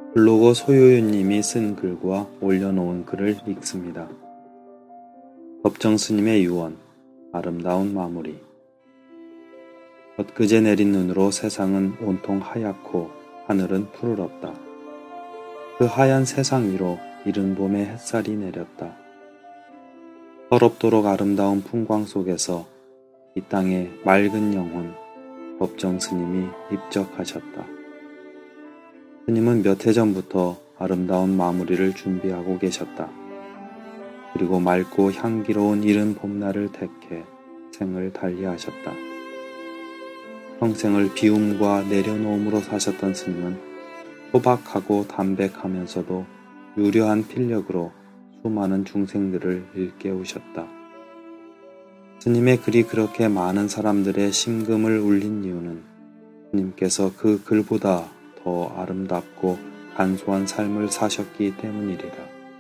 블로거 소요유님이 쓴 글과 올려놓은 글을 읽습니다. 법정 스님의 유언, 아름다운 마무리. 엊그제 내린 눈으로 세상은 온통 하얗고 하늘은 푸르렀다. 그 하얀 세상 위로 이른 봄의 햇살이 내렸다. 서럽도록 아름다운 풍광 속에서 이 땅의 맑은 영혼, 법정 스님이 입적하셨다. 스님은 몇 해 전부터 아름다운 마무리를 준비하고 계셨다. 그리고 맑고 향기로운 이른 봄날을 택해 생을 달리하셨다. 평생을 비움과 내려놓음으로 사셨던 스님은 소박하고 담백하면서도 유려한 필력으로 수많은 중생들을 일깨우셨다. 스님의 글이 그렇게 많은 사람들의 심금을 울린 이유는 스님께서 그 글보다 더 아름답고 간소한 삶을 사셨기 때문이리라.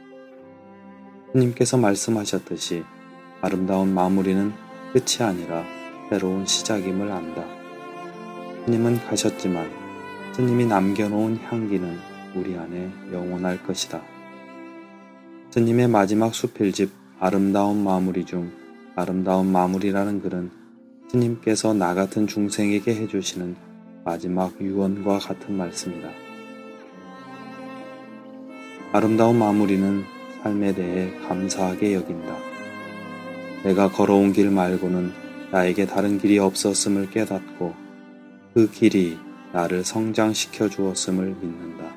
스님께서 말씀하셨듯이 아름다운 마무리는 끝이 아니라 새로운 시작임을 안다. 스님은 가셨지만 스님이 남겨놓은 향기는 우리 안에 영원할 것이다. 스님의 마지막 수필집 아름다운 마무리 중 아름다운 마무리라는 글은 스님께서 나 같은 중생에게 해주시는 마지막 유언과 같은 말씀이다. 아름다운 마무리는 삶에 대해 감사하게 여긴다. 내가 걸어온 길 말고는 나에게 다른 길이 없었음을 깨닫고 그 길이 나를 성장시켜 주었음을 믿는다.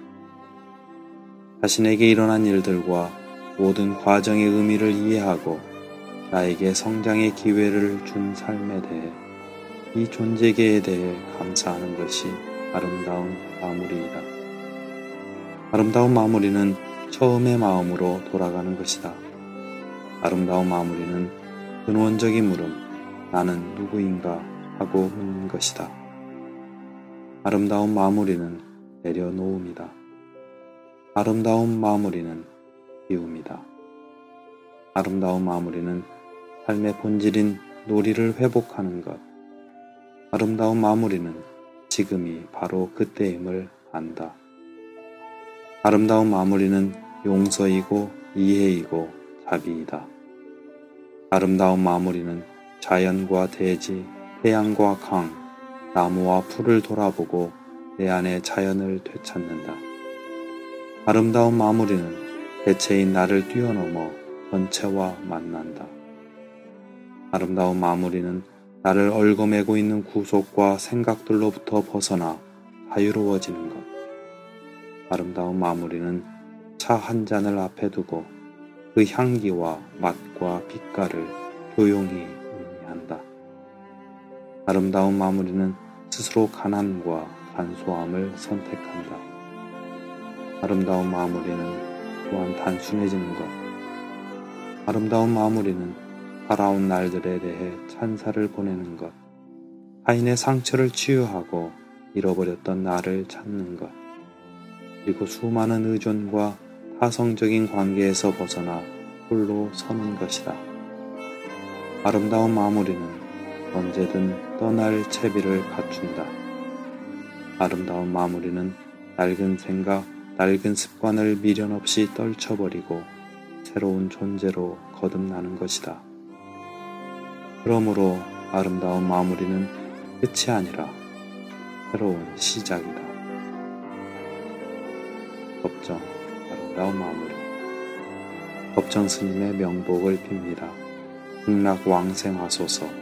자신에게 일어난 일들과 모든 과정의 의미를 이해하고 나에게 성장의 기회를 준 삶에 대해 이 존재계에 대해 감사하는 것이 아름다운 마무리이다. 아름다운 마무리는 처음의 마음으로 돌아가는 것이다. 아름다운 마무리는 근원적인 물음, 나는 누구인가 하고 묻는 것이다. 아름다운 마무리는 내려놓음이다. 아름다운 마무리는 비움이다. 아름다운 마무리는 삶의 본질인 놀이를 회복하는 것. 아름다운 마무리는 지금이 바로 그때임을 안다. 아름다운 마무리는 용서이고 이해이고 자비이다. 아름다운 마무리는 자연과 대지, 태양과 강, 나무와 풀을 돌아보고 내 안의 자연을 되찾는다. 아름다운 마무리는 대체인 나를 뛰어넘어 전체와 만난다. 아름다운 마무리는 나를 얽어매고 있는 구속과 생각들로부터 벗어나 자유로워지는 것. 아름다운 마무리는 차 한 잔을 앞에 두고 그 향기와 맛과 빛깔을 조용히 음미한다. 아름다운 마무리는 스스로 가난과 간소함을 선택한다. 아름다운 마무리는 또한 단순해지는 것. 아름다운 마무리는 살아온 날들에 대해 찬사를 보내는 것. 타인의 상처를 치유하고 잃어버렸던 나를 찾는 것. 그리고 수많은 의존과 타성적인 관계에서 벗어나 홀로 서는 것이다. 아름다운 마무리는 언제든 떠날 채비를 갖춘다. 아름다운 마무리는 낡은 생각, 낡은 습관을 미련 없이 떨쳐버리고 새로운 존재로 거듭나는 것이다. 그러므로 아름다운 마무리는 끝이 아니라 새로운 시작이다. 법정, 아름다운 마무리. 법정 스님의 명복을 빕니다. 극락왕생하소서.